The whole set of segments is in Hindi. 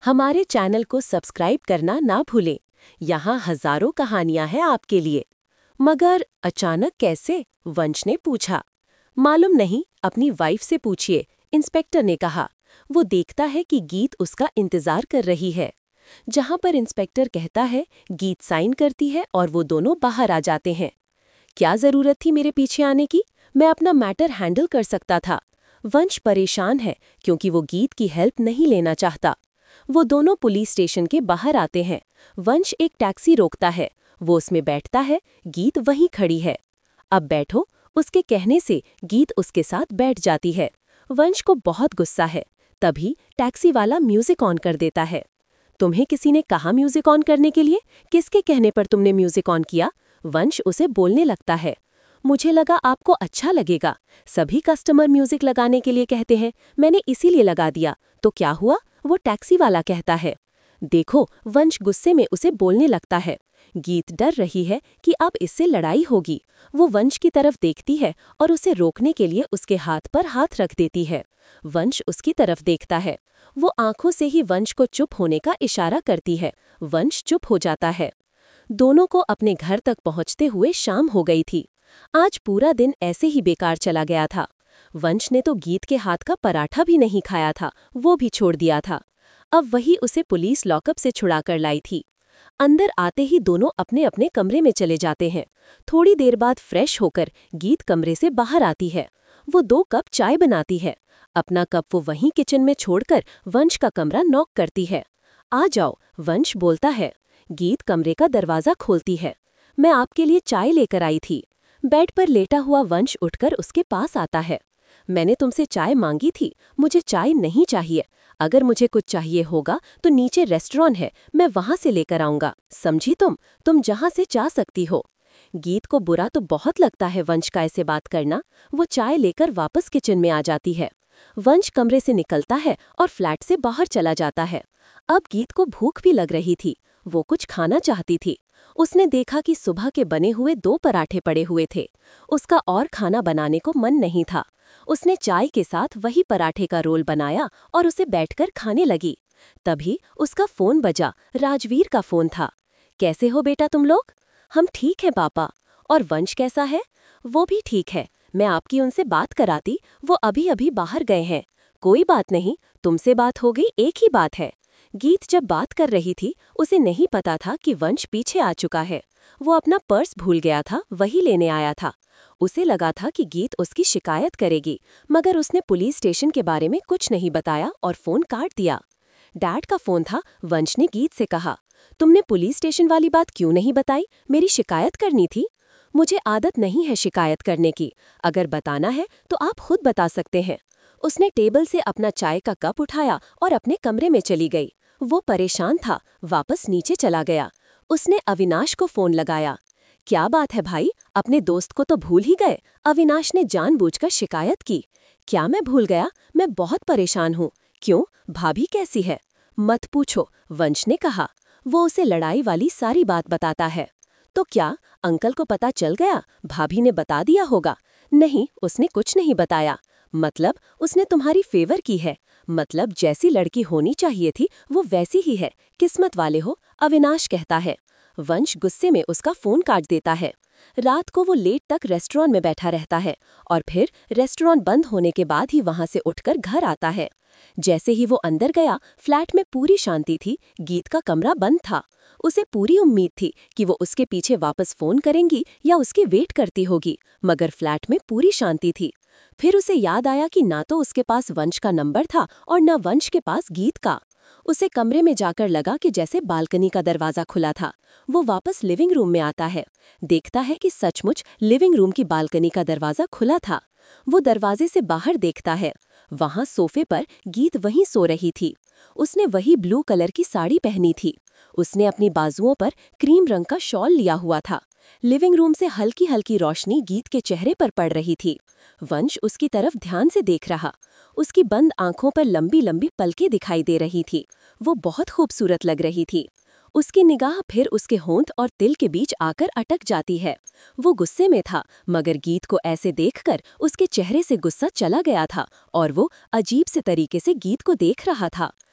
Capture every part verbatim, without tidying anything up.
हमारे चैनल को सब्सक्राइब करना ना भूलें। यहाँ हजारों कहानियां हैं आपके लिए। मगर अचानक कैसे? वंश ने पूछा। मालूम नहीं, अपनी वाइफ से पूछिए, इंस्पेक्टर ने कहा। वो देखता है कि गीत उसका इंतजार कर रही है। जहां पर इंस्पेक्टर कहता है, गीत साइन करती है और वो दोनों बाहर आ जाते हैं। क्या जरूरत थी मेरे पीछे आने की? मैं अपना मैटर हैंडल कर सकता था। वंश परेशान है क्योंकि वो गीत की हेल्प नहीं लेना चाहता। वो दोनों पुलिस स्टेशन के बाहर आते हैं। वंश एक टैक्सी रोकता है। वो उसमें बैठता है। गीत वहीं खड़ी है। अब बैठो, उसके कहने से गीत उसके साथ बैठ जाती है। वंश को बहुत गुस्सा है। तभी टैक्सी वाला म्यूजिक ऑन कर देता है। तुम्हें किसी ने कहा म्यूजिक ऑन करने के लिए? किसके कहने पर तुमने म्यूजिक ऑन किया? वंश उसे बोलने लगता है। मुझे लगा आपको अच्छा लगेगा। सभी कस्टमर म्यूजिक लगाने के लिए कहते हैं, मैंने इसीलिए लगा दिया। तो क्या हुआ? वो टैक्सी वाला कहता है। देखो, वंश गुस्से में उसे बोलने लगता है। गीत डर रही है कि अब इससे लड़ाई होगी। वो वंश की तरफ देखती है और उसे रोकने के लिए उसके हाथ पर हाथ रख देती है। वंश उसकी तरफ देखता है। वो आंखों से ही वंश को चुप होने का इशारा करती है। वंश चुप हो जाता है। दोनों को अपने घर तक पहुंचते हुए शाम हो गई थी। आज पूरा दिन ऐसे ही बेकार चला गया था। वंश ने तो गीत के हाथ का पराठा भी नहीं खाया था, वो भी छोड़ दिया था। अब वही उसे पुलिस लॉकअप से छुड़ा कर लाई थी। अंदर आते ही दोनों अपने अपने कमरे में चले जाते हैं। थोड़ी देर बाद फ्रेश होकर गीत कमरे से बाहर आती है। वो दो कप चाय बनाती है। अपना कप वो वहीं किचन में छोड़कर वंश का कमरा नॉक करती है। आ जाओ, वंश बोलता है। गीत कमरे का दरवाजा खोलती है। मैं आपके लिए चाय लेकर आई थी। बेड पर लेटा हुआ वंश उठकर उसके पास आता है। मैंने तुमसे चाय मांगी थी, मुझे चाय नहीं चाहिए। अगर मुझे कुछ चाहिए होगा तो नीचे रेस्टोरेंट है, मैं वहां से लेकर आऊंगा। समझी तुम? तुम जहां से चाह सकती हो। गीत को बुरा तो बहुत लगता है वंश का ऐसे बात करना। वो चाय लेकर वापस किचन में आ जाती है। वंश कमरे से निकलता है और फ्लैट से बाहर चला जाता है। अब गीत को भूख भी लग रही थी। वो कुछ खाना चाहती थी। उसने देखा कि सुबह के बने हुए दो पराठे पड़े हुए थे। उसका और खाना बनाने को मन नहीं था। उसने चाय के साथ वही पराठे का रोल बनाया और उसे बैठकर खाने लगी। तभी उसका फोन बजा। राजवीर का फोन था। कैसे हो बेटा तुम लोग? हम ठीक हैं पापा। और वंश कैसा है? वो भी ठीक है। मैं आपकी उनसे बात कराती, वो अभी अभी बाहर गए हैं। कोई बात नहीं, तुमसे बात हो गई, एक ही बात है। गीत जब बात कर रही थी, उसे नहीं पता था कि वंश पीछे आ चुका है। वो अपना पर्स भूल गया था, वही लेने आया था। उसे लगा था कि गीत उसकी शिकायत करेगी, मगर उसने पुलिस स्टेशन के बारे में कुछ नहीं बताया और फोन काट दिया। डैड का फोन था। वंश ने गीत से कहा, तुमने पुलिस स्टेशन वाली बात क्यों नहीं बताई? मेरी शिकायत करनी थी। मुझे आदत नहीं है शिकायत करने की। अगर बताना है तो आप खुद बता सकते हैं। उसने टेबल से अपना चाय का कप उठाया और अपने कमरे में चली गई। वो परेशान था, वापस नीचे चला गया। उसने अविनाश को फोन लगाया। क्या बात है भाई, अपने दोस्त को तो भूल ही गए? अविनाश ने जानबूझकर शिकायत की। क्या मैं भूल गया? मैं बहुत परेशान हूँ। क्यों? भाभी कैसी है? मत पूछो, वंश ने कहा। वो उसे लड़ाई वाली सारी बात बताता है। तो क्या अंकल को पता चल गया? भाभी ने बता दिया होगा। नहीं, उसने कुछ नहीं बताया। मतलब उसने तुम्हारी फेवर की है। मतलब जैसी लड़की होनी चाहिए थी वो वैसी ही है। किस्मत वाले हो, अविनाश कहता है। वंश गुस्से में उसका फोन काट देता है। रात को वो लेट तक रेस्टोरेंट में बैठा रहता है और फिर रेस्टोरेंट बंद होने के बाद ही वहां से उठकर घर आता है। जैसे ही वो अंदर गया, फ्लैट में पूरी शांति थी। गीत का कमरा बंद था। उसे पूरी उम्मीद थी कि वो उसके पीछे वापस फोन करेंगी या उसकी वेट करती होगी, मगर फ्लैट में पूरी शांति थी। फिर उसे याद आया कि ना तो उसके पास वंश का नंबर था और न वंश के पास गीत का। उसे कमरे में जाकर लगा कि जैसे बालकनी का दरवाजा खुला था। वो वापस लिविंग रूम में आता है। देखता है कि सचमुच लिविंग रूम की बालकनी का दरवाजा खुला था। वो दरवाजे से बाहर देखता है। वहां सोफे पर गीत वहीं सो रही थी। उसने वही ब्लू कलर की साड़ी पहनी थी। उसने अपनी बाजुओं पर क्रीम रंग का शॉल लिया हुआ था। लिविंग रूम से हल्की हल्की रोशनी गीत के चेहरे पर पड़ रही थी। वंश उसकी तरफ ध्यान से देख रहा। उसकी बंद आंखों पर लंबी लंबी पलकें दिखाई दे रही थी। वो बहुत खूबसूरत लग रही थी। उसकी निगाह फिर उसके होंठ और तिल के बीच आकर अटक जाती है। वो गुस्से में था, मगर गीत को ऐसे देखकर उसके चेहरे से गुस्सा चला गया था और वो अजीब से तरीके से गीत को देख रहा था।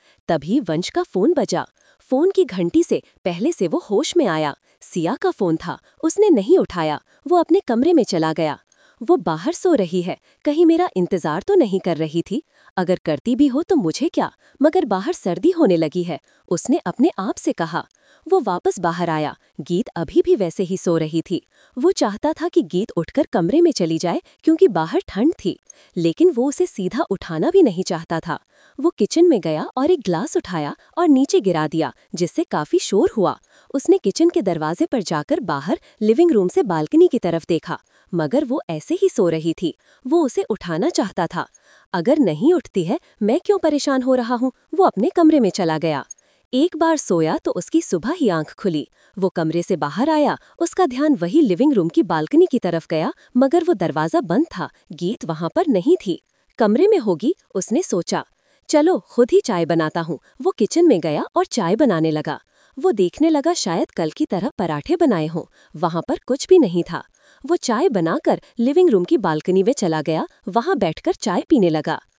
तभी वंश का फोन बजा। फोन की घंटी से पहले से वो होश में आया। सिया का फोन था, उसने नहीं उठाया। वो अपने कमरे में चला गया। वो बाहर सो रही है, कहीं मेरा इंतजार तो नहीं कर रही थी। अगर करती भी हो तो मुझे क्या, मगर बाहर सर्दी होने लगी है, उसने अपने आप से कहा। वो वापस बाहर आया। गीत अभी भी वैसे ही सो रही थी। वो चाहता था कि गीत उठकर कमरे में चली जाए क्योंकि बाहर ठंड थी, लेकिन वो उसे सीधा उठाना भी नहीं चाहता था। वो किचन में गया और एक ग्लास उठाया और नीचे गिरा दिया, जिससे काफी शोर हुआ। उसने किचन के दरवाजे पर जाकर बाहर लिविंग रूम से बालकनी की तरफ देखा, मगर वो ऐसे ही सो रही थी। वो उसे उठाना चाहता था। अगर नहीं उठती है, मैं क्यों परेशान हो रहा हूँ। वो अपने कमरे में चला गया। एक बार सोया तो उसकी सुबह ही आंख खुली। वो कमरे से बाहर आया, उसका ध्यान वही लिविंग रूम की बालकनी की तरफ गया, मगर वो दरवाजा बंद था। गीत वहां पर नहीं थी। कमरे में होगी, उसने सोचा। चलो खुद ही चाय बनाता हूँ। वो किचन में गया और चाय बनाने लगा। वो देखने लगा शायद कल की तरह पराठे बनाए हों। वहां पर कुछ भी नहीं था। वो चाय बनाकर लिविंग रूम की बालकनी में चला गया, वहां बैठकर चाय पीने लगा।